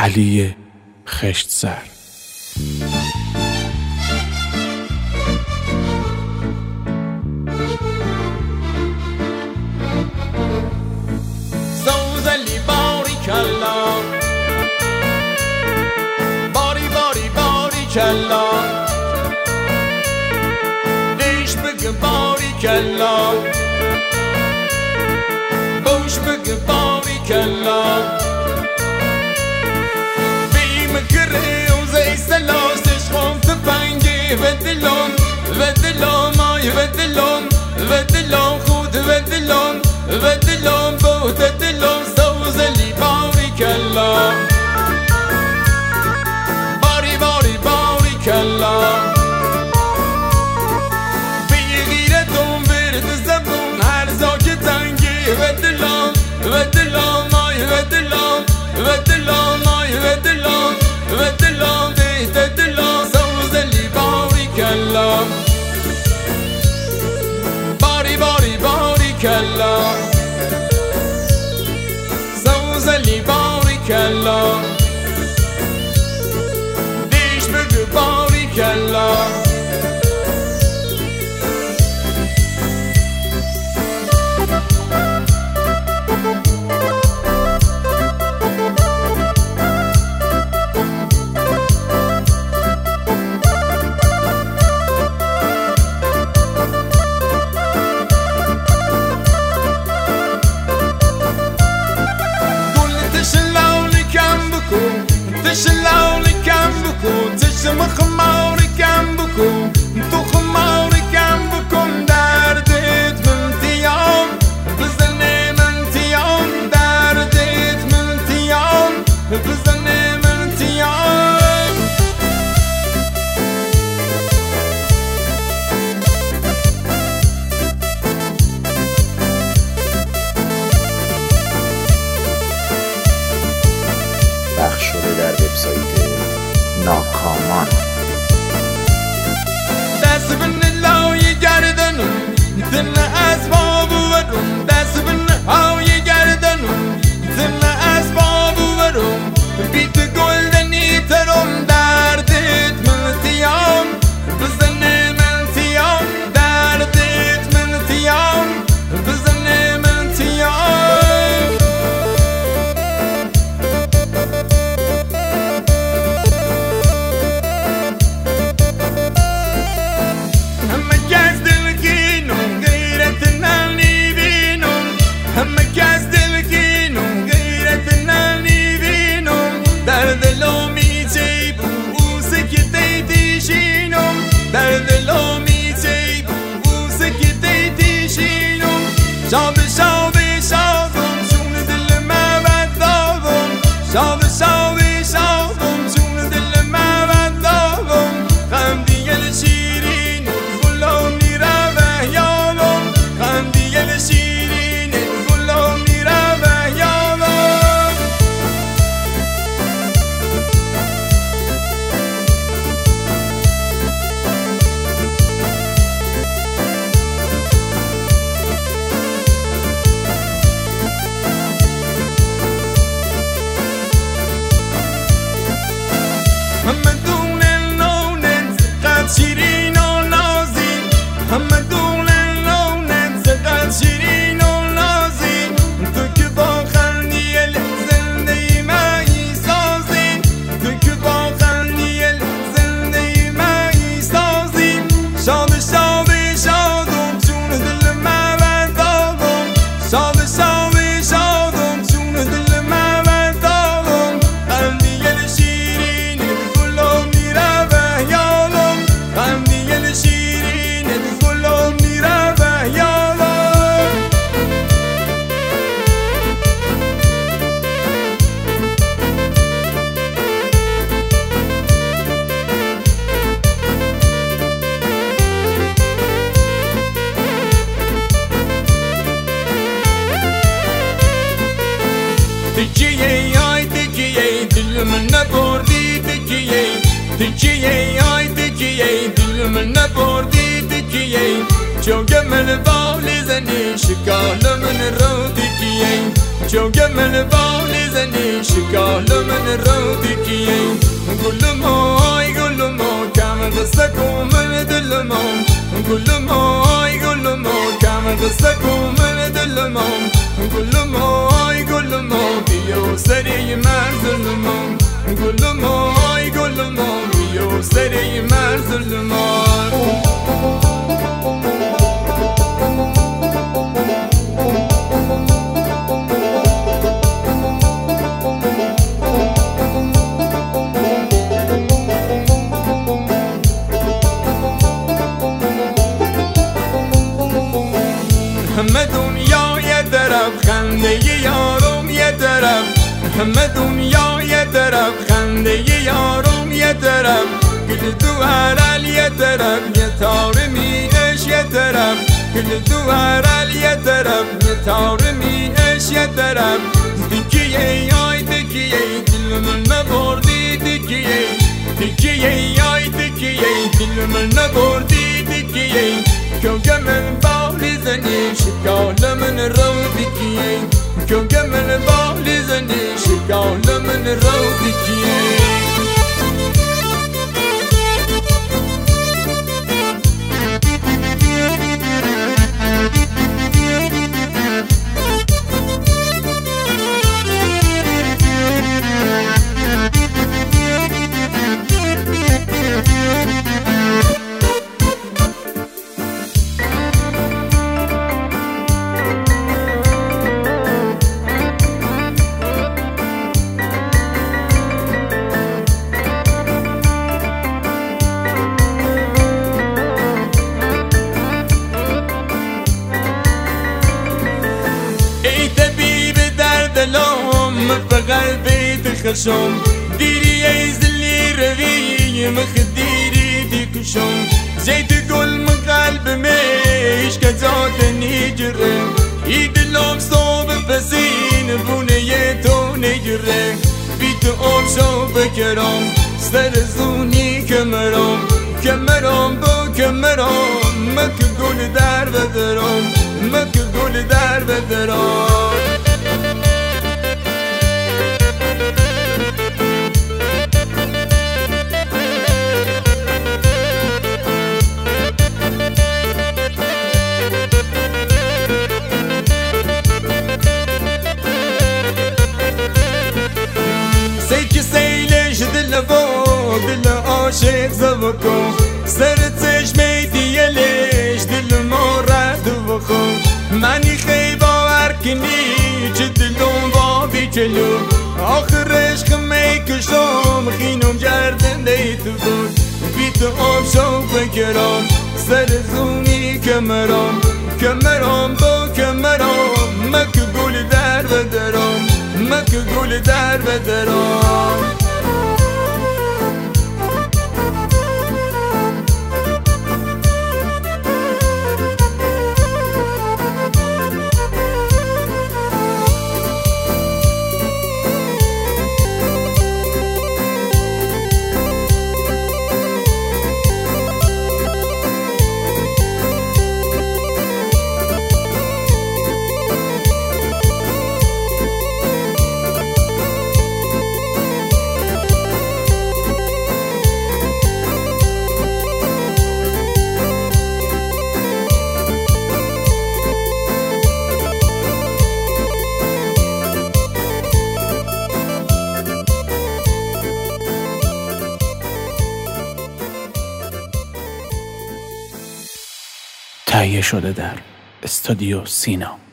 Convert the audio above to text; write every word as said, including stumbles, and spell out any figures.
علی خشتسر. سوزلی باری کلا، باری باری باری کلا، دیش بگه باری کلا، بوش بگه باری کلا، بیم کره و زی سلاسش خونت پنگی و دلون و دلون آی و دلون و دلون خود و دلون و دلون بود دلون. سوزلی باری کلا، باری باری باری کلا، بی غیرتون برد زبون هر زا که تنگی و دلون و دلون آی و دلون و دلون آی و دلون و دلون دیت دلون. سوزلی باری کلا، باری باری باری کلا، سوزلی باری کلا، دیش بگو باری کلا. تشلاولي كان بكون تشم خماري كان بكون تو خماري كان بكون دردت من تيام بزني من تيام دردت من تيام بزني من تيام. پخش شده در وبسایت ناکامان. دست بن لای گردنم دل اسباب ورم، دست بن های گردنم دل اسباب ورم، بیت گلدنی ترم دردت من تیام بزنه من تیام دردت من تیام بزنه من تیام. شاب شاب شابم جون دل من بداغم، شاب شاب شابم جون دل من بداغم، غم دیگه شیرین گلونی را به یادم، غم دیگه شیرین گلونی را به یادم. همه دون لونت قد شیرین و نازی، همه دون لونت قد شیرین و نازی، تو که با خندی زنده مایی سازی، تو که با خندی زنده مایی سازی. شاد شاد شادم جون دل من بداغم، شاد شاد شادم جون دل من بداغم، خندی شیرین گلونی را به یادم، خندی شیرین گلونی را به یادم. تکیه آی تکیه دل من نبردی، تکیه تکیه آی تکیه دل من نبردی، تکیه چون گمل بالی زنی شکال من رو تکیه، چون گمل بالی زنی زنی شکال من رو دیکیه گل مای گل ما کم قصه کومن دل ما گل مای گل ما کم قصه کومن دل ما گل مای گل ما بیو سری مرز ما گل مای گل ما بیو سری مرز ما همه دنیا یه طرف خنده یارم یه طرف همه دنیا یه طرف خنده یارم یه طرف گل تو هرال یه طرف یه تار میش یه طرف گل تو هرال یه طرف یه تار میش یه طرف دیکیه یای دیکیه دل من نبردی دیکیه دیکیه یای دیکیه دل من نبردی دیکیه که من بالی زنی شکال من رو دیکیه که من بالی زنی شکال من رو دیکیه في قلبي تخشم ديري يزلي رغي مخديري ديكشم زي تقول من قلب ميش كزاتني جري يدلوم صوب فسين بنيتو نجري بيت أم شو بكرم سرزوني كمرم كمرم بو كمرم مك قول دار بدرم مك قول دار بدرم سيك سيلش دل فوق دل عاشق زبكو سرتش ميدي ليش دل مرد وخو ماني خيبا وركني جدلون بابي جلو آخرش خميك شوم خينوم جردن ديت بود بيت آب شو بكرام سرزوني كمرام كمرام بو كمرام مك قول در بدرام مك قول در بدرام تهیه شده در استودیو سینا.